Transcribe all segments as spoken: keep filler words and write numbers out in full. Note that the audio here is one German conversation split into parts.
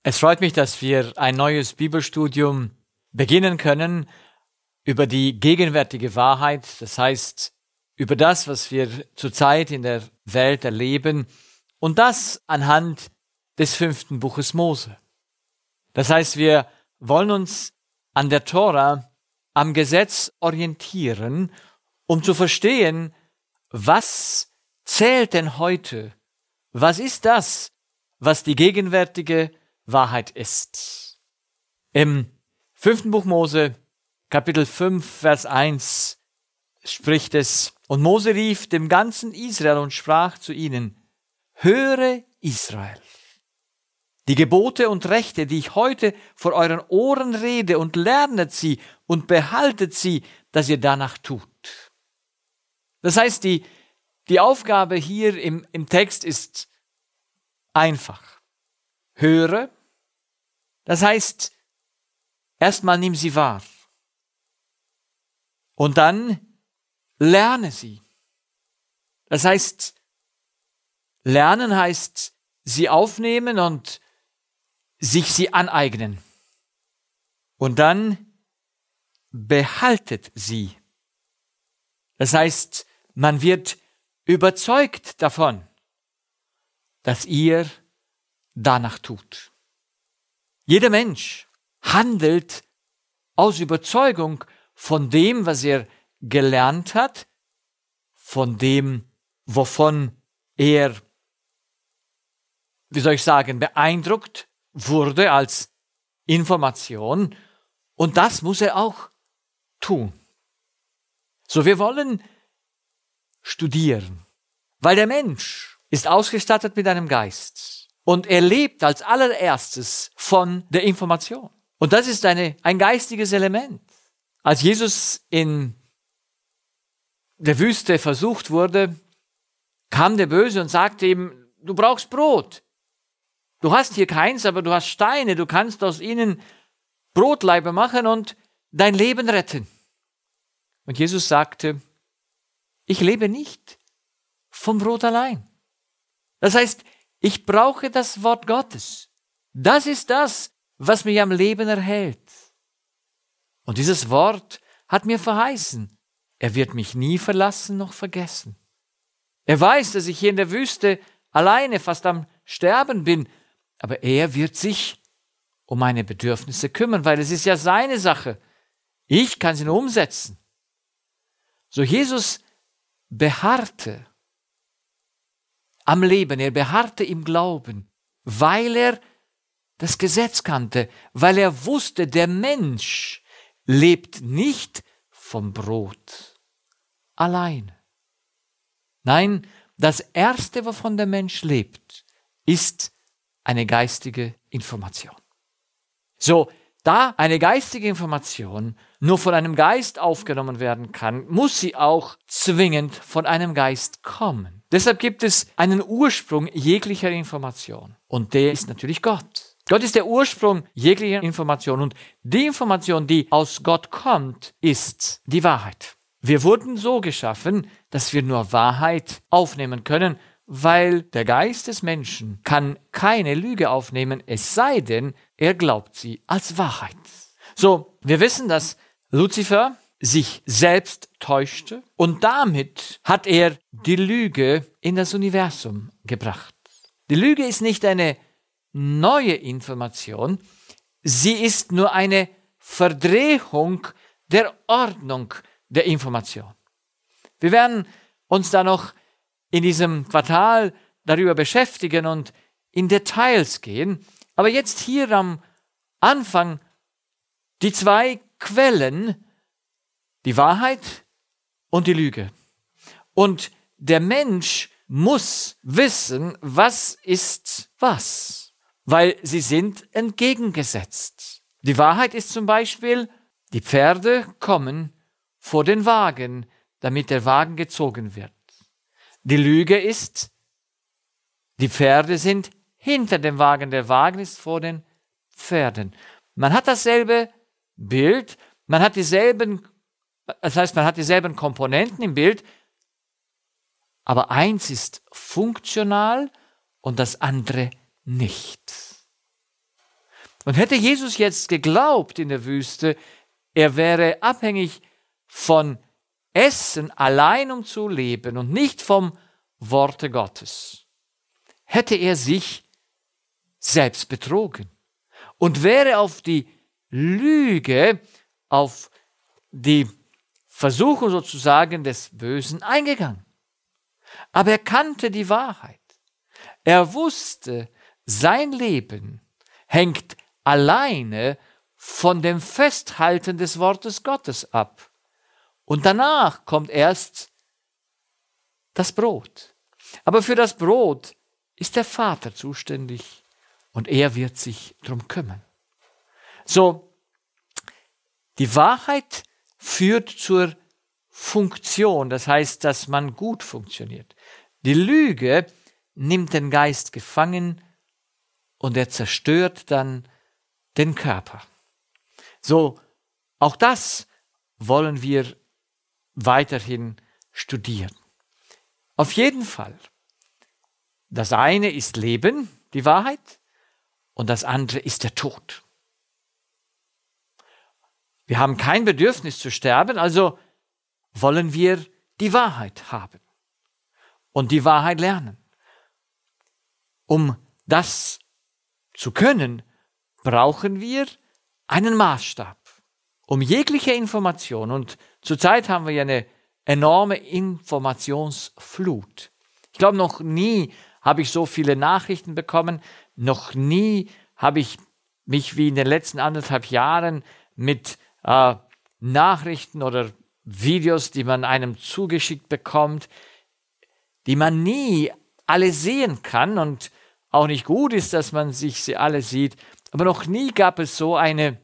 Es freut mich, dass wir ein neues Bibelstudium beginnen können über die gegenwärtige Wahrheit, das heißt über das, was wir zurzeit in der Welt erleben, und das anhand des fünften Buches Mose. Das heißt, wir wollen uns an der Tora, am Gesetz orientieren, um zu verstehen, was zählt denn heute? Was ist das, was die gegenwärtige Wahrheit ist? Im fünften Buch Mose, Kapitel fünf, Vers eins, spricht es: Und Mose rief dem ganzen Israel und sprach zu ihnen: Höre, Israel, die Gebote und Rechte, die ich heute vor euren Ohren rede, und lernet sie und behaltet sie, dass ihr danach tut. Das heißt, die, die Aufgabe hier im, im Text ist einfach. Höre, das heißt, erstmal nimm sie wahr. Und dann lerne sie. Das heißt, lernen heißt, sie aufnehmen und sich sie aneignen. Und dann behaltet sie. Das heißt, man wird überzeugt davon, dass ihr danach tut. Jeder Mensch handelt aus Überzeugung von dem, was er gelernt hat, von dem, wovon er, wie soll ich sagen, beeindruckt wurde als Information, und das muss er auch tun. So, wir wollen studieren, weil der Mensch ist ausgestattet mit einem Geist und er lebt als allererstes von der Information. Und das ist eine, ein geistiges Element. Als Jesus in der Wüste versucht wurde, kam der Böse und sagte ihm: Du brauchst Brot. Du hast hier keins, aber du hast Steine. Du kannst aus ihnen Brotlaibe machen und dein Leben retten. Und Jesus sagte: Ich lebe nicht vom Brot allein. Das heißt, ich brauche das Wort Gottes. Das ist das, was mich am Leben erhält. Und dieses Wort hat mir verheißen: Er wird mich nie verlassen noch vergessen. Er weiß, dass ich hier in der Wüste alleine fast am Sterben bin, aber er wird sich um meine Bedürfnisse kümmern, weil es ist ja seine Sache. Ich kann sie nur umsetzen. So, Jesus beharrte am Leben, er beharrte im Glauben, weil er das Gesetz kannte, weil er wusste, der Mensch lebt nicht vom Brot allein. Nein, das Erste, wovon der Mensch lebt, ist eine geistige Information. So, da eine geistige Information nur von einem Geist aufgenommen werden kann, muss sie auch zwingend von einem Geist kommen. Deshalb gibt es einen Ursprung jeglicher Information. Und der ist natürlich Gott. Gott ist der Ursprung jeglicher Information. Und die Information, die aus Gott kommt, ist die Wahrheit. Wir wurden so geschaffen, dass wir nur Wahrheit aufnehmen können, weil der Geist des Menschen kann keine Lüge aufnehmen, es sei denn, er glaubt sie als Wahrheit. So, wir wissen, dass Luzifer sich selbst täuschte und damit hat er die Lüge in das Universum gebracht. Die Lüge ist nicht eine neue Information, sie ist nur eine Verdrehung der Ordnung der Information. Wir werden uns da noch in diesem Quartal darüber beschäftigen und in Details gehen, aber jetzt hier am Anfang die zwei Quellen, die Wahrheit und die Lüge. Und der Mensch muss wissen, was ist was, weil sie sind entgegengesetzt. Die Wahrheit ist zum Beispiel, die Pferde kommen vor den Wagen, damit der Wagen gezogen wird. Die Lüge ist, die Pferde sind hinter dem Wagen, der Wagen ist vor den Pferden. Man hat dasselbe Bild, man hat dieselben, das heißt, man hat dieselben Komponenten im Bild, aber eins ist funktional und das andere nicht. Und hätte Jesus jetzt geglaubt in der Wüste, er wäre abhängig von Essen allein, um zu leben und nicht vom Worte Gottes, hätte er sich selbst betrogen und wäre auf die Lüge, auf die Versuchung sozusagen des Bösen eingegangen. Aber er kannte die Wahrheit. Er wusste, sein Leben hängt alleine von dem Festhalten des Wortes Gottes ab. Und danach kommt erst das Brot. Aber für das Brot ist der Vater zuständig und er wird sich darum kümmern. So, die Wahrheit führt zur Funktion, das heißt, dass man gut funktioniert. Die Lüge nimmt den Geist gefangen und er zerstört dann den Körper. So, auch das wollen wir weiterhin studieren. Auf jeden Fall, das eine ist Leben, die Wahrheit, und das andere ist der Tod. Wir haben kein Bedürfnis zu sterben, also wollen wir die Wahrheit haben und die Wahrheit lernen. Um das zu können, brauchen wir einen Maßstab. Um jegliche Information, und zurzeit haben wir ja eine enorme Informationsflut. Ich glaube, noch nie habe ich so viele Nachrichten bekommen, noch nie habe ich mich wie in den letzten anderthalb Jahren mit äh, Nachrichten oder Videos, die man einem zugeschickt bekommt, die man nie alle sehen kann und auch nicht gut ist, dass man sich sie alle sieht, aber noch nie gab es so eine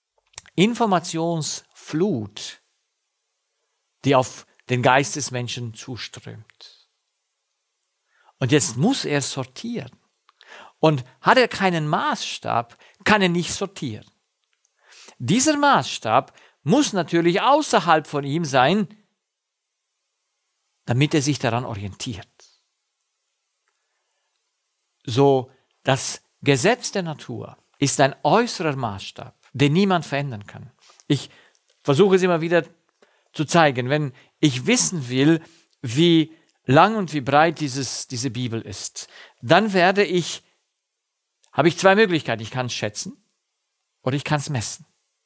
Informationsflut, die auf den Geist des Menschen zuströmt. Und jetzt muss er sortieren. Und hat er keinen Maßstab, kann er nicht sortieren. Dieser Maßstab muss natürlich außerhalb von ihm sein, damit er sich daran orientiert. So, das Gesetz der Natur ist ein äußerer Maßstab, den niemand verändern kann. Ich versuche es immer wieder zu zeigen. Wenn ich wissen will, wie lang und wie breit dieses, diese Bibel ist, dann werde ich, habe ich zwei Möglichkeiten. Ich kann es schätzen oder ich kann es messen.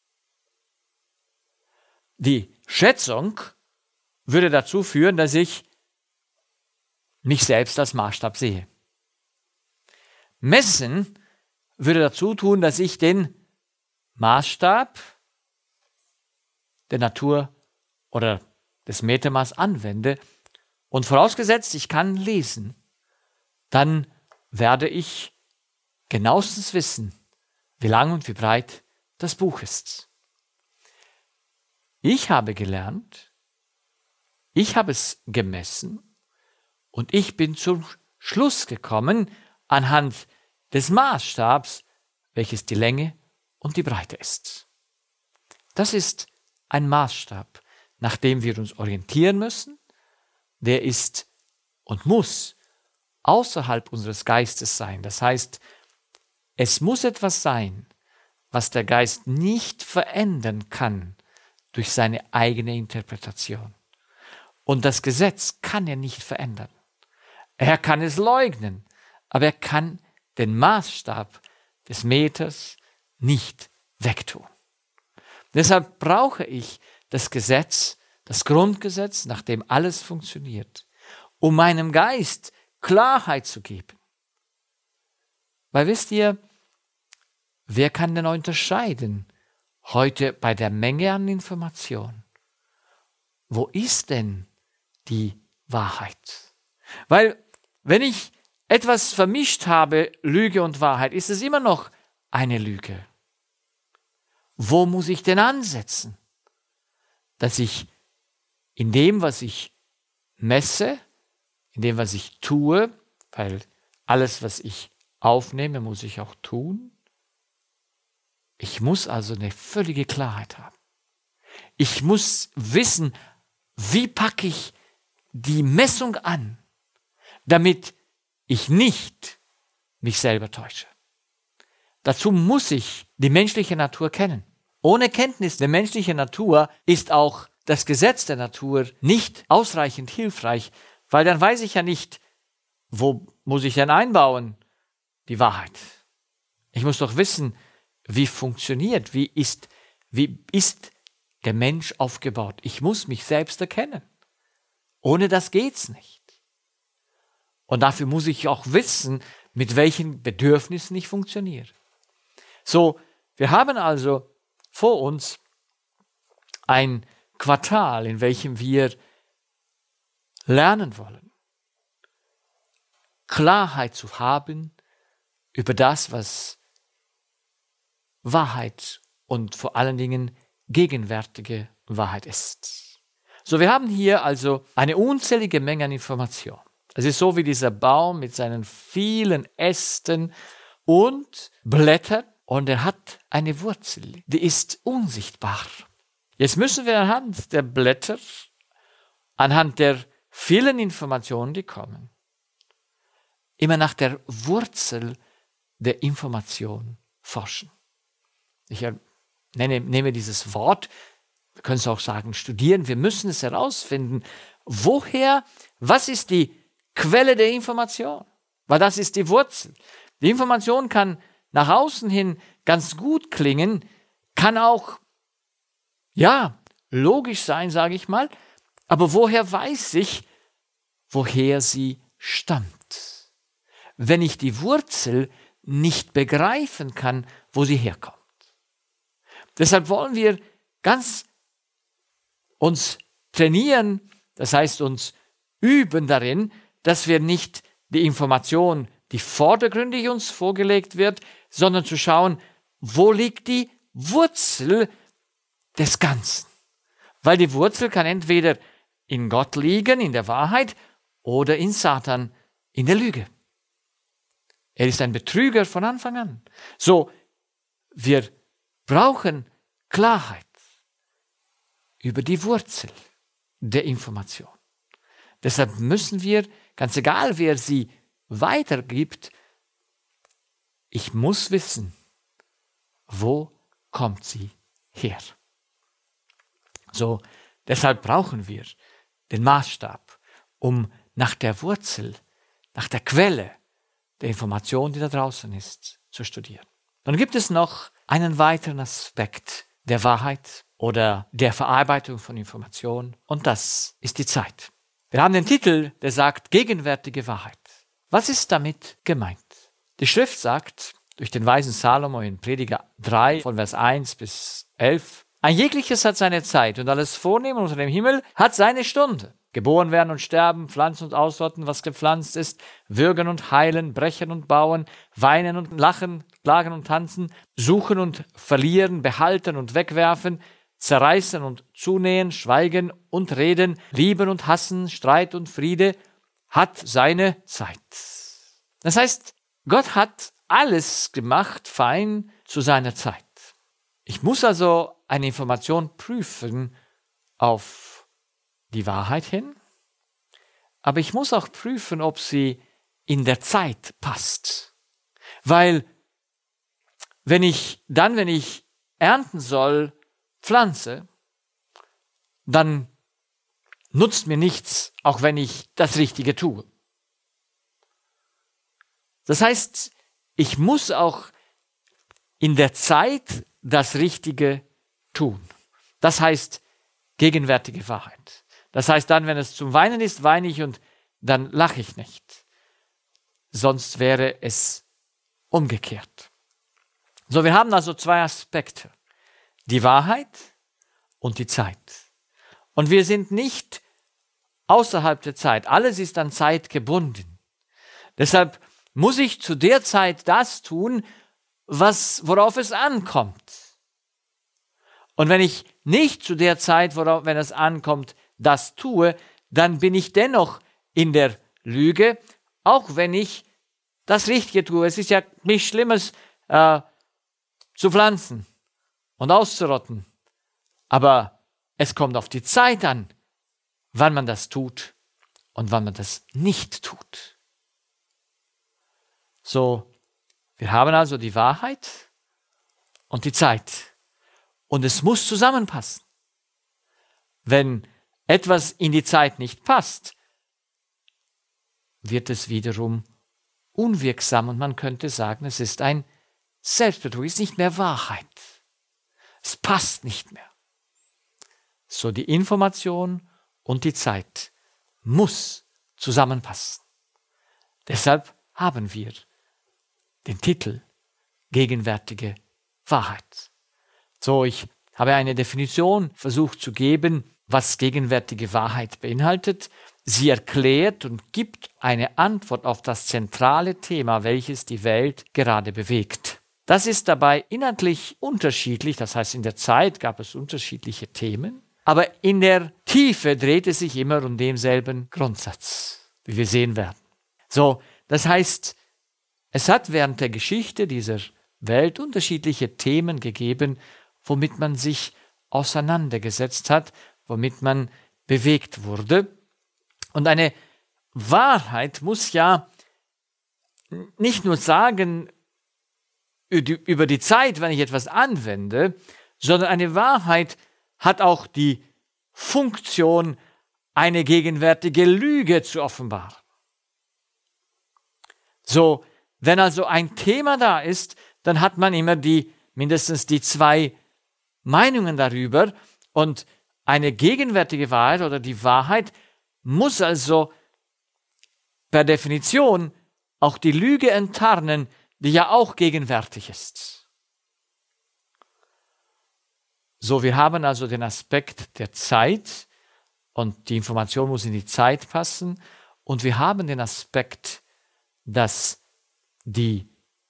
Die Schätzung würde dazu führen, dass ich mich selbst als Maßstab sehe. Messen würde dazu tun, dass ich den Maßstab der Natur oder des Metermaß anwende und vorausgesetzt, ich kann lesen, dann werde ich genauestens wissen, wie lang und wie breit das Buch ist. Ich habe gelernt, ich habe es gemessen und ich bin zum Schluss gekommen anhand des Maßstabs, welches die Länge und die Breite ist. Das ist ein Maßstab, nach dem wir uns orientieren müssen. Der ist und muss außerhalb unseres Geistes sein. Das heißt, es muss etwas sein, was der Geist nicht verändern kann durch seine eigene Interpretation. Und das Gesetz kann er nicht verändern. Er kann es leugnen, aber er kann den Maßstab des Meters nicht wegtun. Deshalb brauche ich das Gesetz, das Grundgesetz, nach dem alles funktioniert, um meinem Geist Klarheit zu geben. Weil wisst ihr, wer kann denn unterscheiden heute bei der Menge an Information? Wo ist denn die Wahrheit? Weil wenn ich etwas vermischt habe, Lüge und Wahrheit, ist es immer noch eine Lüge. Wo muss ich denn ansetzen? Dass ich in dem, was ich messe, in dem, was ich tue, weil alles, was ich aufnehme, muss ich auch tun. Ich muss also eine völlige Klarheit haben. Ich muss wissen, wie packe ich die Messung an, damit ich nicht mich selber täusche. dazu muss ich die menschliche Natur kennen. Ohne Kenntnis der menschlichen Natur ist auch das Gesetz der Natur nicht ausreichend hilfreich, weil dann weiß ich ja nicht, wo muss ich denn einbauen, die Wahrheit. Ich muss doch wissen, wie funktioniert, wie ist, wie ist der Mensch aufgebaut. Ich muss mich selbst erkennen. Ohne das geht's nicht. Und dafür muss ich auch wissen, mit welchen Bedürfnissen ich funktioniere. So, wir haben also vor uns ein Quartal, in welchem wir lernen wollen, Klarheit zu haben über das, was Wahrheit und vor allen Dingen gegenwärtige Wahrheit ist. So, wir haben hier also eine unzählige Menge an Informationen. Es ist so wie dieser Baum mit seinen vielen Ästen und Blättern, und er hat eine Wurzel, die ist unsichtbar. Jetzt müssen wir anhand der Blätter, anhand der vielen Informationen, die kommen, immer nach der Wurzel der Information forschen. Ich nenne, nehme dieses Wort, wir können es auch sagen, studieren. Wir müssen es herausfinden, woher, was ist die Quelle der Information? Weil das ist die Wurzel. Die Information kann nach außen hin ganz gut klingen, kann auch, ja, logisch sein, sage ich mal, aber woher weiß ich, woher sie stammt? Wenn ich die Wurzel nicht begreifen kann, wo sie herkommt. Deshalb wollen wir ganz uns trainieren, das heißt uns üben darin, dass wir nicht die Information, die vordergründig uns vorgelegt wird, sondern zu schauen, wo liegt die Wurzel des Ganzen. Weil die Wurzel kann entweder in Gott liegen, in der Wahrheit, oder in Satan, in der Lüge. Er ist ein Betrüger von Anfang an. So, wir brauchen Klarheit über die Wurzel der Information. Deshalb müssen wir, ganz egal wer sie weitergibt, ich muss wissen, wo kommt sie her. So, deshalb brauchen wir den Maßstab, um nach der Wurzel, nach der Quelle der Information, die da draußen ist, zu studieren. Dann gibt es noch einen weiteren Aspekt der Wahrheit oder der Verarbeitung von Informationen, und das ist die Zeit. Wir haben den Titel, der sagt gegenwärtige Wahrheit. Was ist damit gemeint? Die Schrift sagt durch den weisen Salomo in Prediger drei von Vers eins bis elf, ein jegliches hat seine Zeit und alles Vornehmen unter dem Himmel hat seine Stunde. Geboren werden und sterben, pflanzen und ausrotten, was gepflanzt ist, würgen und heilen, brechen und bauen, weinen und lachen, klagen und tanzen, suchen und verlieren, behalten und wegwerfen, zerreißen und zunähen, schweigen und reden, lieben und hassen, Streit und Friede, hat seine Zeit. Das heißt, Gott hat alles gemacht, fein zu seiner Zeit. Ich muss also eine Information prüfen auf die Wahrheit hin, aber ich muss auch prüfen, ob sie in der Zeit passt. Weil wenn ich dann, wenn ich ernten soll, pflanze, dann nutzt mir nichts, auch wenn ich das Richtige tue. Das heißt, ich muss auch in der Zeit das Richtige tun. Das heißt gegenwärtige Wahrheit. Das heißt dann, wenn es zum Weinen ist, weine ich und dann lache ich nicht. Sonst wäre es umgekehrt. So, wir haben also zwei Aspekte. Die Wahrheit und die Zeit. Und wir sind nicht außerhalb der Zeit. Alles ist an Zeit gebunden. Deshalb muss ich zu der Zeit das tun, was, worauf es ankommt. Und wenn ich nicht zu der Zeit, worauf, wenn es ankommt, das tue, dann bin ich dennoch in der Lüge, auch wenn ich das Richtige tue. Es ist ja nichts Schlimmes, äh, zu pflanzen und auszurotten. Aber es kommt auf die Zeit an, wann man das tut und wann man das nicht tut. So, Wir haben also die Wahrheit und die Zeit. Und es muss zusammenpassen. Wenn etwas in die Zeit nicht passt, wird es wiederum unwirksam und man könnte sagen, es ist ein Selbstbetrug, es ist nicht mehr Wahrheit. Es passt nicht mehr. So, die Information und die Zeit muss zusammenpassen. Deshalb haben wir den Titel Gegenwärtige Wahrheit. So, ich habe eine Definition versucht zu geben, was gegenwärtige Wahrheit beinhaltet. Sie erklärt und gibt eine Antwort auf das zentrale Thema, welches die Welt gerade bewegt. Das ist dabei inhaltlich unterschiedlich, das heißt, in der Zeit gab es unterschiedliche Themen, aber in der Tiefe dreht es sich immer um denselben Grundsatz, wie wir sehen werden. So, das heißt, es hat während der Geschichte dieser Welt unterschiedliche Themen gegeben, womit man sich auseinandergesetzt hat, womit man bewegt wurde. Und eine Wahrheit muss ja nicht nur sagen über die Zeit, wenn ich etwas anwende, sondern eine Wahrheit hat auch die Funktion, eine gegenwärtige Lüge zu offenbaren. So, wenn also ein Thema da ist, dann hat man immer die, mindestens die zwei Meinungen darüber und eine gegenwärtige Wahrheit oder die Wahrheit muss also per Definition auch die Lüge enttarnen, die ja auch gegenwärtig ist. So, wir haben also den Aspekt der Zeit und die Information muss in die Zeit passen und wir haben den Aspekt, dass die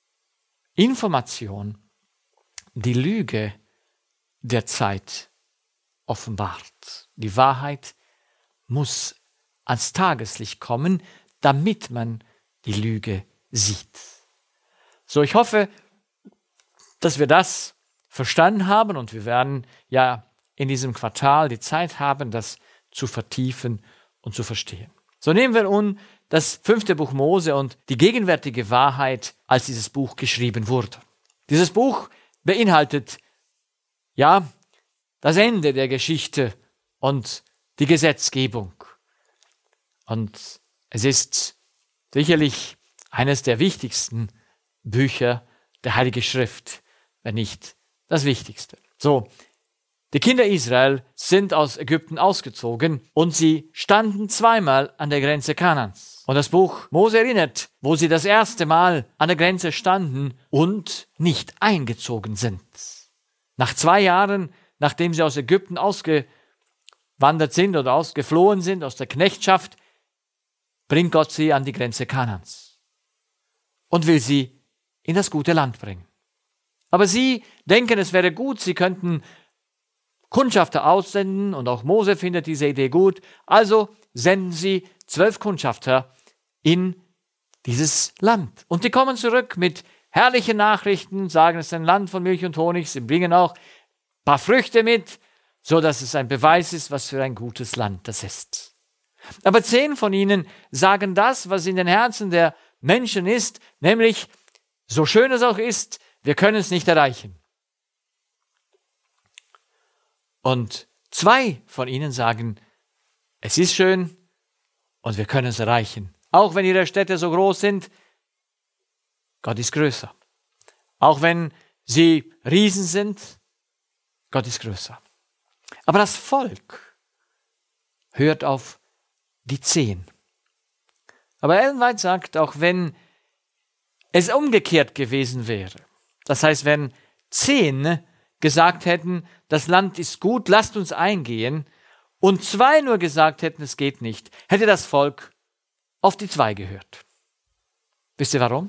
Information die Lüge der Zeit offenbart. Die Wahrheit muss ans Tageslicht kommen, damit man die Lüge sieht. So, ich hoffe, dass wir das verstanden haben und wir werden ja in diesem Quartal die Zeit haben, das zu vertiefen und zu verstehen. So, nehmen wir nun das fünfte Buch Mose und die gegenwärtige Wahrheit, als dieses Buch geschrieben wurde. Dieses Buch beinhaltet ja das Ende der Geschichte und die Gesetzgebung. Und es ist sicherlich eines der wichtigsten Bücher der Heiligen Schrift, wenn nicht das Wichtigste. So, die Kinder Israel sind aus Ägypten ausgezogen und sie standen zweimal an der Grenze Kanaans. Und das Buch Mose erinnert, wo sie das erste Mal an der Grenze standen und nicht eingezogen sind. Nach zwei Jahren, nachdem sie aus Ägypten ausgewandert sind oder ausgeflohen sind, aus der Knechtschaft, bringt Gott sie an die Grenze Kanaans und will sie in das gute Land bringen. Aber sie denken, es wäre gut, sie könnten Kundschafter aussenden und auch Mose findet diese Idee gut. Also senden sie zwölf Kundschafter in dieses Land. Und die kommen zurück mit herrlichen Nachrichten, sagen, es ist ein Land von Milch und Honig. Sie bringen auch ein paar Früchte mit, so dass es ein Beweis ist, was für ein gutes Land das ist. Aber zehn von ihnen sagen das, was in den Herzen der Menschen ist, nämlich, so schön es auch ist, wir können es nicht erreichen. Und zwei von ihnen sagen, es ist schön und wir können es erreichen. Auch wenn ihre Städte so groß sind, Gott ist größer. Auch wenn sie Riesen sind, Gott ist größer. Aber das Volk hört auf die zehn. Aber Ellen White sagt, auch wenn es umgekehrt gewesen wäre, das heißt, wenn zehn gesagt hätten, das Land ist gut, lasst uns eingehen, und zwei nur gesagt hätten, es geht nicht, hätte das Volk auf die zwei gehört. Wisst ihr warum?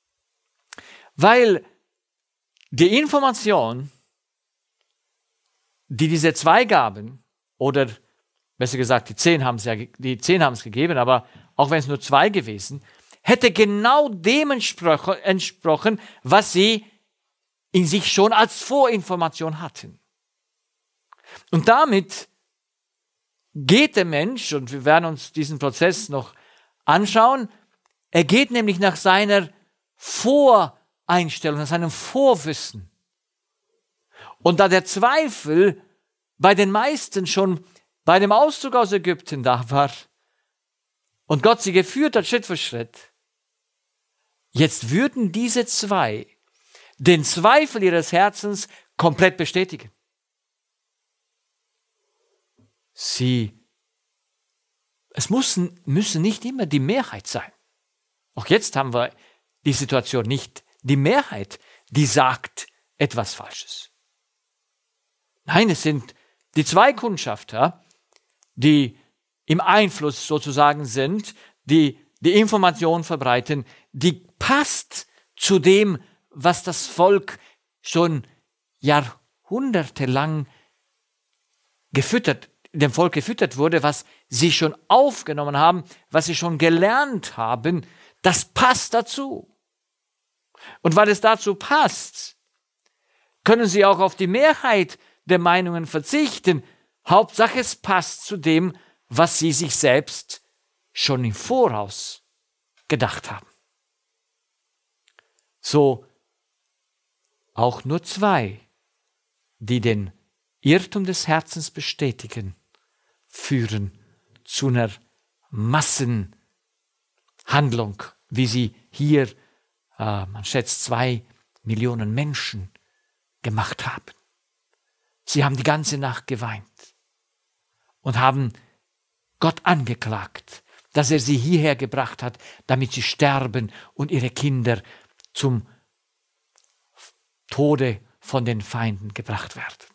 Weil die Information, die diese zwei gaben, oder besser gesagt, die zehn haben es ja, die zehn haben es gegeben, aber auch wenn es nur zwei gewesen, hätte genau dem entsprochen, was sie in sich schon als Vorinformation hatten. Und damit geht der Mensch, und wir werden uns diesen Prozess noch anschauen, er geht nämlich nach seiner Vorinformation Voreinstellung, nach seinem Vorwissen. Und da der Zweifel bei den meisten schon bei dem Auszug aus Ägypten da war und Gott sie geführt hat, Schritt für Schritt, jetzt würden diese zwei den Zweifel ihres Herzens komplett bestätigen. Sie, es müssen, müssen nicht immer die Mehrheit sein. Auch jetzt haben wir die Situation nicht, die Mehrheit, die sagt etwas Falsches. Nein, es sind die zwei Kundschafter, die im Einfluss sozusagen sind, die die Information verbreiten, die passt zu dem, was das Volk schon jahrhundertelang gefüttert, dem Volk gefüttert wurde, was sie schon aufgenommen haben, was sie schon gelernt haben, das passt dazu. Und weil es dazu passt, können sie auch auf die Mehrheit der Meinungen verzichten. Hauptsache, es passt zu dem, was sie sich selbst schon im Voraus gedacht haben. So auch nur zwei, die den Irrtum des Herzens bestätigen, führen zu einer Massenhandlung, wie sie hier, äh, man schätzt, zwei Millionen Menschen gemacht haben. Sie haben die ganze Nacht geweint und haben Gott angeklagt, dass er sie hierher gebracht hat, damit sie sterben und ihre Kinder zum Tode von den Feinden gebracht werden.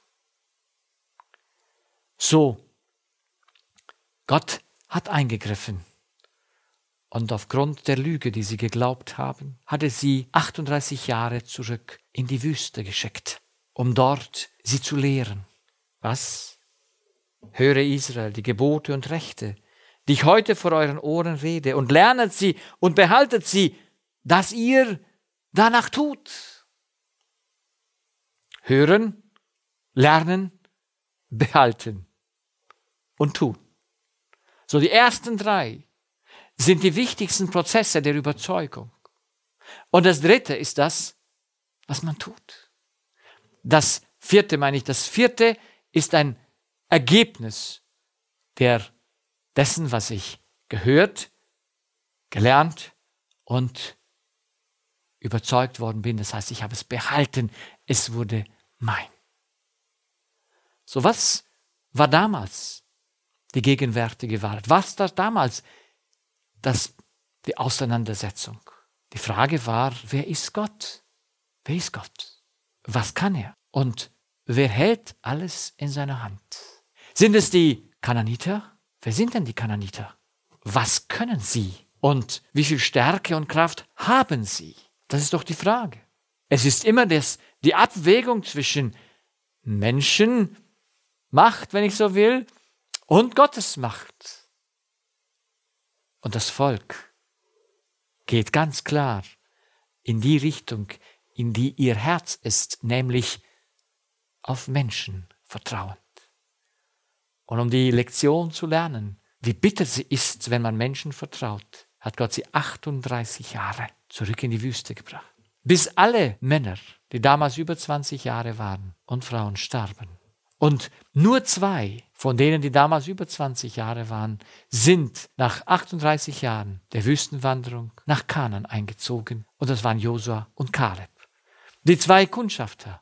So, Gott hat eingegriffen und aufgrund der Lüge, die sie geglaubt haben, hat er sie achtunddreißig Jahre zurück in die Wüste geschickt, um dort sie zu lehren. Was? Höre Israel, die Gebote und Rechte, die ich heute vor euren Ohren rede, und lernet sie und behaltet sie, dass ihr danach tut. Hören, lernen, behalten und tun. So, die ersten drei sind die wichtigsten Prozesse der Überzeugung. Und das dritte ist das, was man tut. Das vierte meine ich, das vierte ist ein Ergebnis der, dessen, was ich gehört, gelernt und überzeugt worden bin. Das heißt, ich habe es behalten, es wurde mein. So, was war damals die gegenwärtige Wahrheit? Was war damals das, die Auseinandersetzung? Die Frage war, wer ist Gott? Wer ist Gott? Was kann er? Und wer hält alles in seiner Hand? Sind es die Kananiter? Wer sind denn die Kananiter? Was können sie? Und wie viel Stärke und Kraft haben sie? Das ist doch die Frage. Es ist immer das, die Abwägung zwischen Menschenmacht, wenn ich so will, und Gottes Macht. Und das Volk geht ganz klar in die Richtung, in die ihr Herz ist, nämlich auf Menschen vertrauend. Und um die Lektion zu lernen, wie bitter sie ist, wenn man Menschen vertraut, hat Gott sie achtunddreißig Jahre zurück in die Wüste gebracht. Bis alle Männer, die damals über zwanzig Jahre waren, und Frauen starben. Und nur zwei von denen, die damals über zwanzig Jahre waren, sind nach achtunddreißig Jahren der Wüstenwanderung nach Kanaan eingezogen. Und das waren Josua und Kaleb. Die zwei Kundschafter,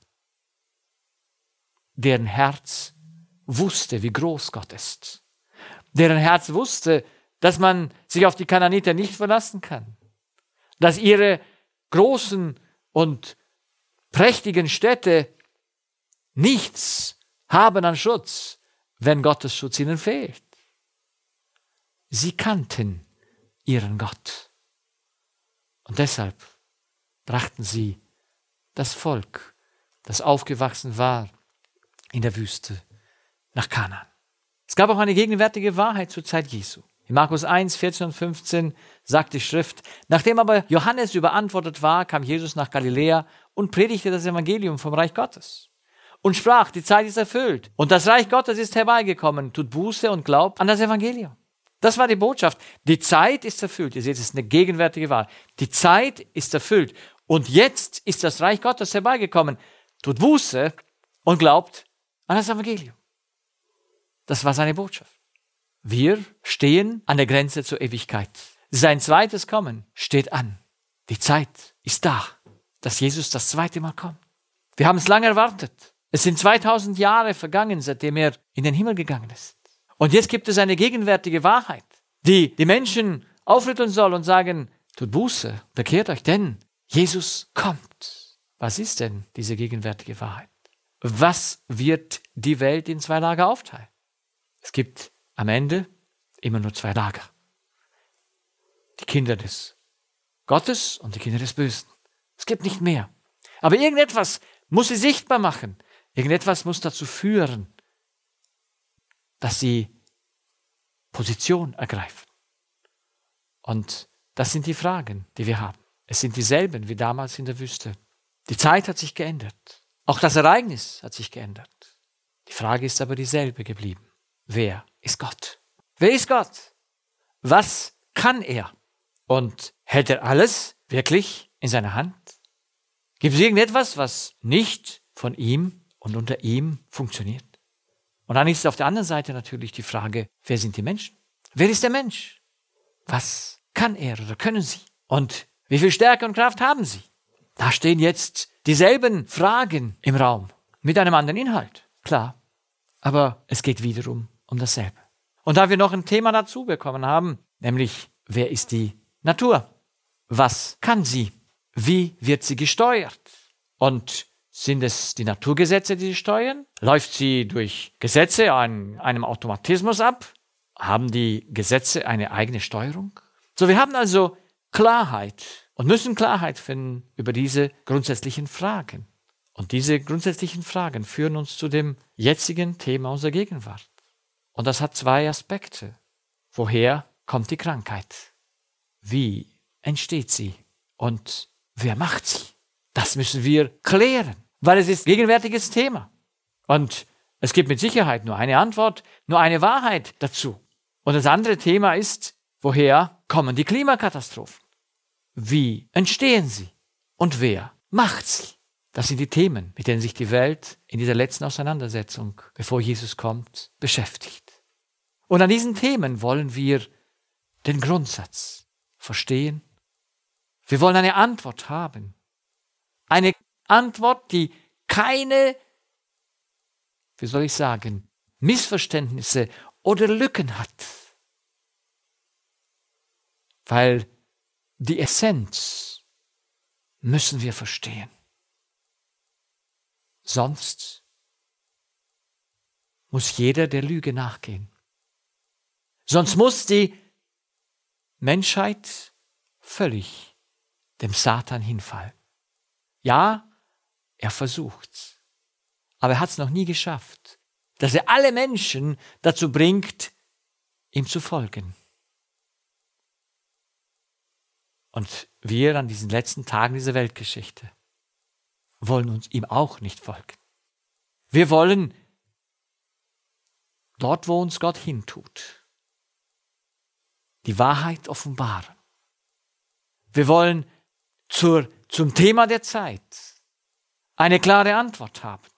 deren Herz wusste, wie groß Gott ist. Deren Herz wusste, dass man sich auf die Kanaaniter nicht verlassen kann. Dass ihre großen und prächtigen Städte nichts haben an Schutz, wenn Gottes Schutz ihnen fehlt. Sie kannten ihren Gott. Und deshalb brachten sie das Volk, das aufgewachsen war in der Wüste, nach Kanaan. Es gab auch eine gegenwärtige Wahrheit zur Zeit Jesu. In Markus eins, vierzehn und fünfzehn sagt die Schrift: Nachdem aber Johannes überantwortet war, kam Jesus nach Galiläa und predigte das Evangelium vom Reich Gottes und sprach: Die Zeit ist erfüllt und das Reich Gottes ist herbeigekommen. Tut Buße und glaubt an das Evangelium. Das war die Botschaft. Die Zeit ist erfüllt. Ihr seht, es ist eine gegenwärtige Wahrheit. Die Zeit ist erfüllt Und jetzt ist das Reich Gottes herbeigekommen. Tut Buße und glaubt an das Evangelium. Das war seine Botschaft. Wir stehen an der Grenze zur Ewigkeit. Sein zweites Kommen steht an. Die Zeit ist da, dass Jesus das zweite Mal kommt. Wir haben es lange erwartet. Es sind zweitausend Jahre vergangen, seitdem er in den Himmel gegangen ist. Und jetzt gibt es eine gegenwärtige Wahrheit, die die Menschen aufrütteln soll und sagen, tut Buße, bekehrt euch, denn Jesus kommt. Was ist denn diese gegenwärtige Wahrheit? Was wird die Welt in zwei Lager aufteilen? Es gibt am Ende immer nur zwei Lager. Die Kinder des Gottes und die Kinder des Bösen. Es gibt nicht mehr. Aber irgendetwas muss sie sichtbar machen. Irgendetwas muss dazu führen, dass sie Position ergreifen. Und das sind die Fragen, die wir haben. Es sind dieselben wie damals in der Wüste. Die Zeit hat sich geändert. Auch das Ereignis hat sich geändert. Die Frage ist aber dieselbe geblieben. Wer ist Gott? Wer ist Gott? Was kann er? Und hält er alles wirklich in seiner Hand? Gibt es irgendetwas, was nicht von ihm und unter ihm funktioniert? Und dann ist auf der anderen Seite natürlich die Frage, wer sind die Menschen? Wer ist der Mensch? Was kann er oder können sie? Und wie viel Stärke und Kraft haben sie? Da stehen jetzt dieselben Fragen im Raum mit einem anderen Inhalt. Klar, aber es geht wiederum um dasselbe. Und da wir noch ein Thema dazu bekommen haben, nämlich wer ist die Natur? Was kann sie? Wie wird sie gesteuert? Und sind es die Naturgesetze, die sie steuern? Läuft sie durch Gesetze an einem Automatismus ab? Haben die Gesetze eine eigene Steuerung? So, wir haben also Klarheit und müssen Klarheit finden über diese grundsätzlichen Fragen. Und diese grundsätzlichen Fragen führen uns zu dem jetzigen Thema unserer Gegenwart. Und das hat zwei Aspekte. Woher kommt die Krankheit? Wie entsteht sie? Und wer macht sie? Das müssen wir klären, weil es ist ein gegenwärtiges Thema. Und es gibt mit Sicherheit nur eine Antwort, nur eine Wahrheit dazu. Und das andere Thema ist, woher kommen die Klimakatastrophen? Wie entstehen sie? Und wer macht sie? Das sind die Themen, mit denen sich die Welt in dieser letzten Auseinandersetzung, bevor Jesus kommt, beschäftigt. Und an diesen Themen wollen wir den Grundsatz verstehen. Wir wollen eine Antwort haben. Eine Antwort, die keine, wie soll ich sagen, Missverständnisse oder Lücken hat. Weil die Essenz müssen wir verstehen. Sonst muss jeder der Lüge nachgehen. Sonst muss die Menschheit völlig dem Satan hinfallen. Ja, er versucht's, aber er hat es noch nie geschafft, dass er alle Menschen dazu bringt, ihm zu folgen. Und wir an diesen letzten Tagen dieser Weltgeschichte wollen uns ihm auch nicht folgen. Wir wollen dort, wo uns Gott hintut, die Wahrheit offenbaren. Wir wollen zur, zum Thema der Zeit eine klare Antwort haben,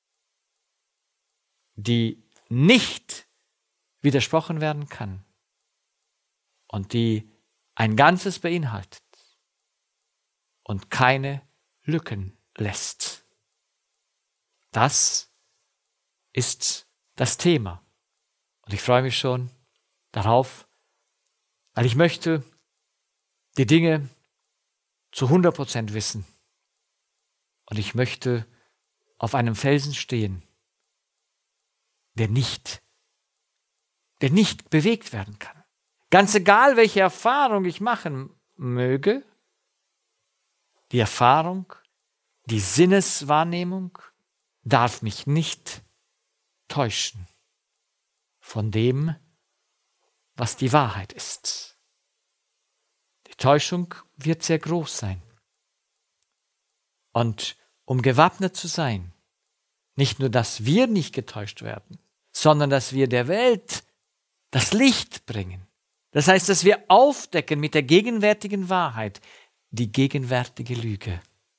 die nicht widersprochen werden kann und die ein Ganzes beinhaltet und keine Lücken lässt. Das ist das Thema. Und ich freue mich schon darauf, weil ich möchte die Dinge zu hundert Prozent wissen. Und ich möchte auf einem Felsen stehen, der nicht, der nicht bewegt werden kann. Ganz egal, welche Erfahrung ich machen möge, die Erfahrung, die Sinneswahrnehmung darf mich nicht täuschen von dem, was die Wahrheit ist. Die Täuschung wird sehr groß sein. Und um gewappnet zu sein, nicht nur, dass wir nicht getäuscht werden, sondern dass wir der Welt das Licht bringen. Das heißt, dass wir aufdecken mit der gegenwärtigen Wahrheit die gegenwärtige Lüge.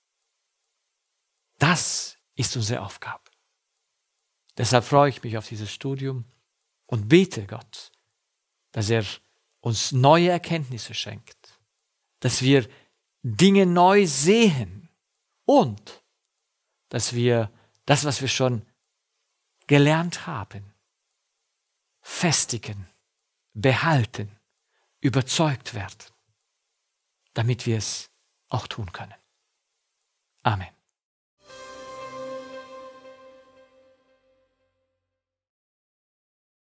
Das ist unsere Aufgabe. Deshalb freue ich mich auf dieses Studium und bete Gott, dass er uns neue Erkenntnisse schenkt, dass wir Dinge neu sehen und dass wir das, was wir schon gelernt haben, festigen, behalten, überzeugt werden, damit wir es auch tun können. Amen.